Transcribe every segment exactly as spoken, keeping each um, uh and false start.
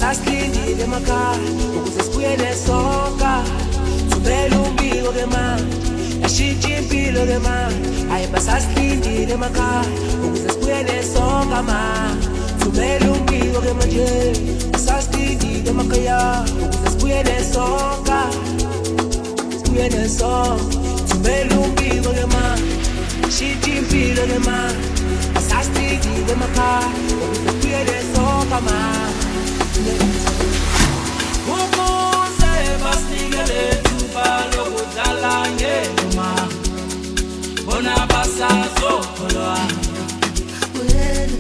basasilindile emakhaya ukuze sibuyele sonka. Thumela umbiko ke ma, yashintsha impilo ke ma. Hayi basasilindile emakhaya ukuze sibuyele sonka ma. Thumela umbiko ke manje, basasilindile emakhaya ukuze sibuyele sonka. Sibuyele sonka. Thumela umbiko ke ma, yashintsha impilo ke ma. Basasilindile emakhaya ukuze sibuyele sonka ma. Ukuze basinikele ithuba lokudlala ngengoma, bona basazokholwa. Welo,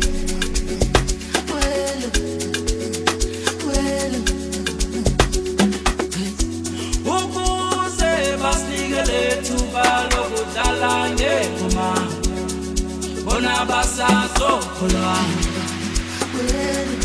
welo, welo. Ukuze basinikele ithuba lokudlala ngengoma, bona basazokholwa. Welo.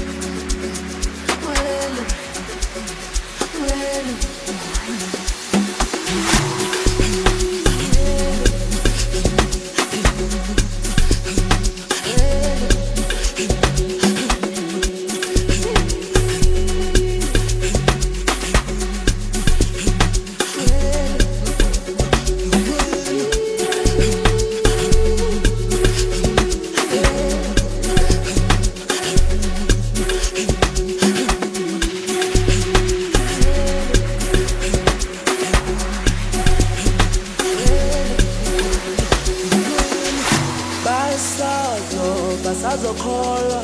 Basazokholwa,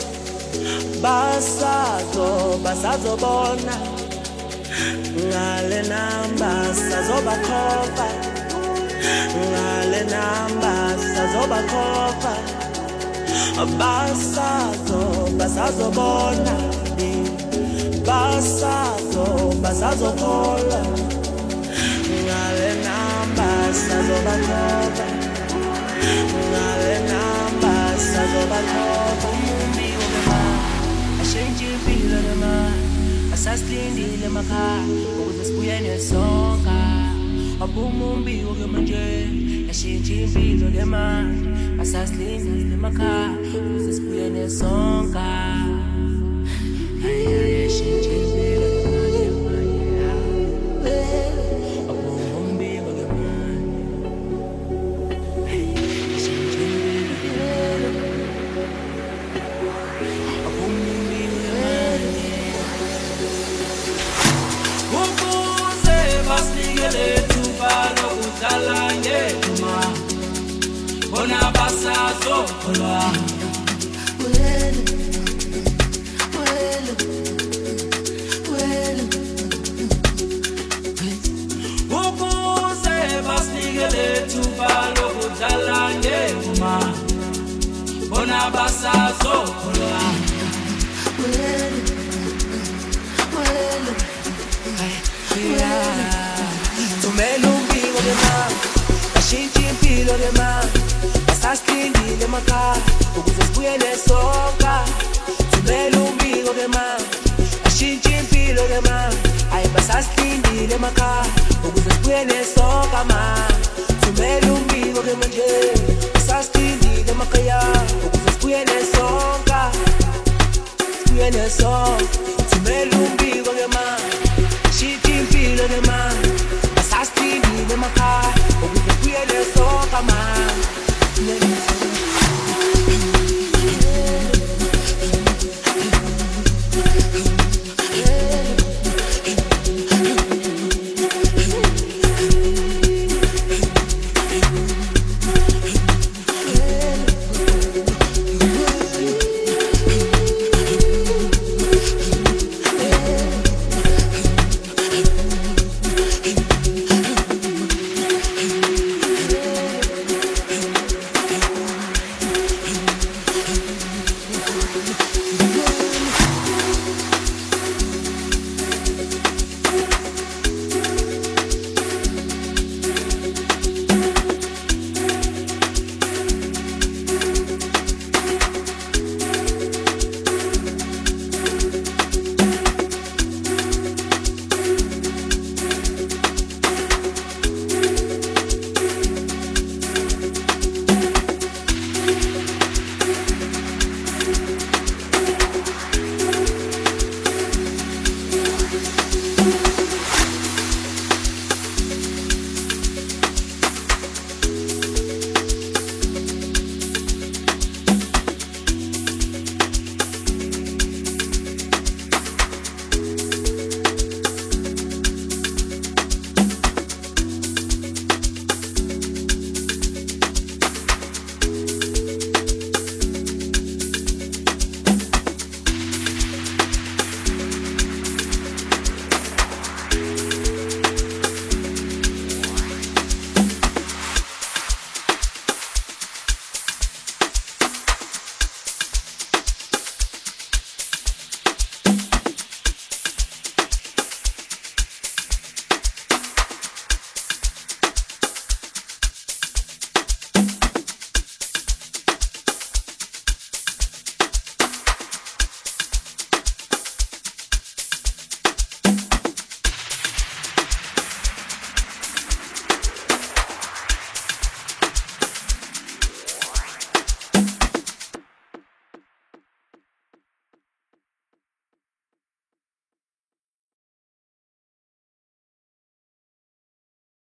basazo basazobona, ngale namba sazobakhopha, ngale namba sazobakhopha. Basazo basazobona, basazo basazokholwa, ngale namba sazobakhopha, ngale namba sazobakhopha. Umbiko ke ma, ashintsha impilo ke ma. Basasilindile emakhaya ukuze sibuyele sonka. Waphuma umbiko ke manje, yashintsha impilo ke ma. Basasilindile emakhaya ukuze sibuyele sonka. Ay ay yashintsha impilo ke ma. Waphuma umbiko ke ma. Bona basazokholwa. Welo, welo, welo. Ukuze basinikele ithuba lokudlala ngengoma, bona basazokholwa. Welo, welo. Thumela umbiko ke ma, yashintsha impilo ke ma. Basasilindile emakhaya ukuze sibuyele sonka. Thumela umbiko ke ma, yashintsha impilo ke ma. Hayi basasilindile emakhaya ukuze sibuyele sonka ma. Thumela umbiko ke manje, basasilindile emakhaya ukuze sibuyele sonka. Sibuyele sonka. Thumela umbiko ke ma, yashintsha impilo ke ma. Basasilindile emakhaya ukuze sibuyele sonka ma.